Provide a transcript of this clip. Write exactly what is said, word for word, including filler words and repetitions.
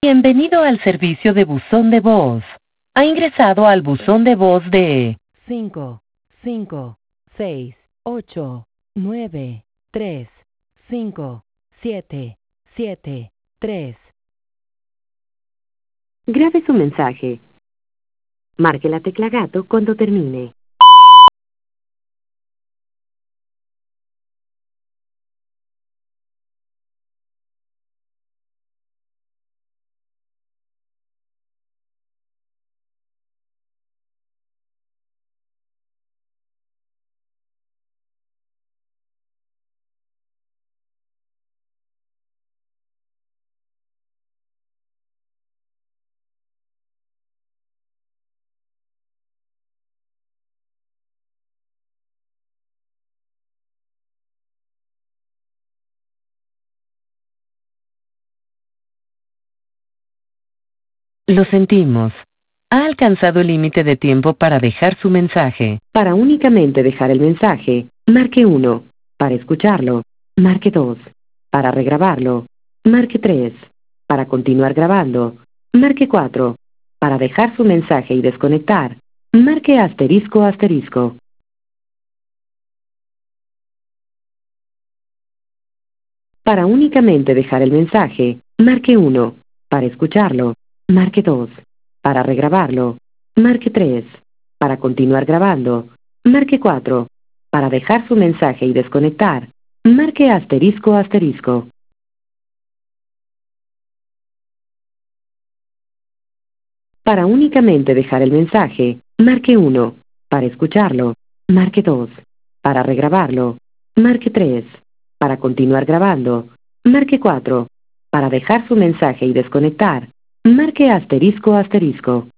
Bienvenido al servicio de buzón de voz. Ha ingresado al buzón de voz de cinco, cinco, seis, ocho, nueve, tres, cinco, siete, siete, tres. Grabe su mensaje. Marque la tecla gato cuando termine. Lo sentimos. Ha alcanzado el límite de tiempo para dejar su mensaje. Para únicamente dejar el mensaje, marque uno. Para escucharlo, marque dos. Para regrabarlo, marque tres. Para continuar grabando, marque cuatro. Para dejar su mensaje y desconectar, marque asterisco asterisco. Para únicamente dejar el mensaje, marque uno. Para escucharlo, marque dos. Para regrabarlo, marque tres. Para continuar grabando, marque cuatro. Para dejar su mensaje y desconectar, marque asterisco asterisco. Para únicamente dejar el mensaje, marque uno. Para escucharlo, marque dos. Para regrabarlo, marque tres. Para continuar grabando, marque cuatro. Para dejar su mensaje y desconectar, marque asterisco asterisco.